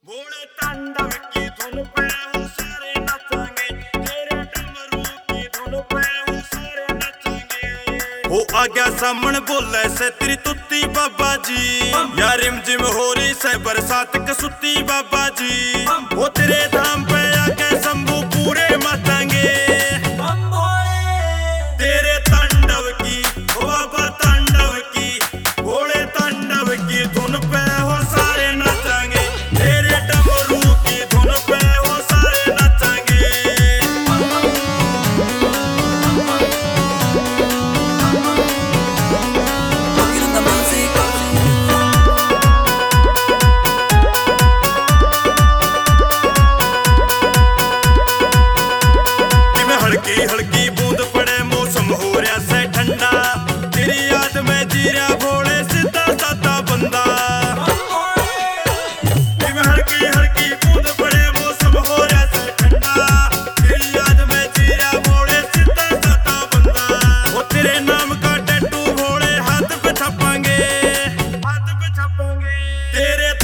भोले तांडव की धुन पे हम सारे नचेंगे, तेरे डमरू की धुन पे हम सारे नचेंगे। वो आ गया सामने बोले से तेरी तुत्ती बाबा जी, या रिम जिम हो रही से बरसात कसुत्ती बाबा जी। वो तेरे धाम पे आके शंभू पूरे मातेंगे, तेरे तांडव की ओ बाबा तांडव की, भोले तांडव की धुन पे हो सारे नचेंगे, तेरे डमरू की धुन पे हो सारे नचेंगे। हल्की हल्की बूंद पड़े मौसम हो रहा से ठंडा, तेरी याद में जी रहा भोले सीधा साधा बंदा। हल्की हल्की बूंद पड़े मौसम हो रहा से ठंडा, तेरी याद में जी रहा भोले सीधा साधा बंदा। वो तेरे नाम का टैटू भोले हाथ पे छापेंगे, हाथ पे छापेंगे, तेरे